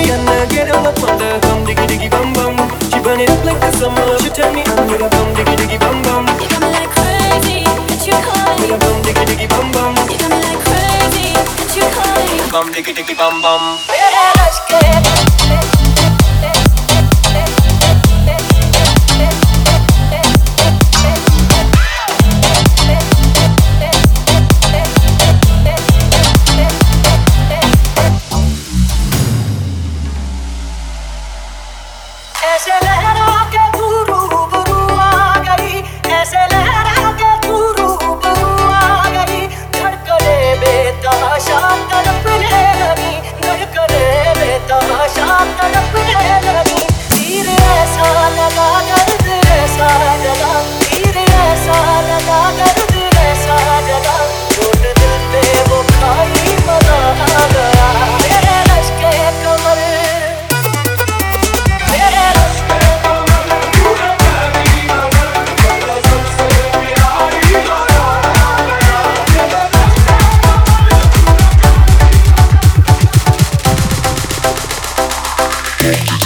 Rihanna, get all up on the bum, diggy diggy bum bum. She burn it up like the summer. She turn me on with a bum, diggy diggy bum bum. You got me like crazy, that you calling. With a bum, diggy diggy bum bum. You got me like crazy, that you calling. Bum, diggy diggy bum bum. ऐसे लहरा के तू रूबरू आ गई, ऐसे लहरा के तू रूबरू आ गई। धड़कने बेतहाशा तड़पने लगी, धड़कने बेतहाशा तड़पने लगी। तीर ऐसा लगा, दर्द ऐसा लगा, तीर ऐसा लगा, दर्द ऐसा लगा। चोट दिल पे वो खाई मजा आ गया। मेरे लश्के कमर, Yeah.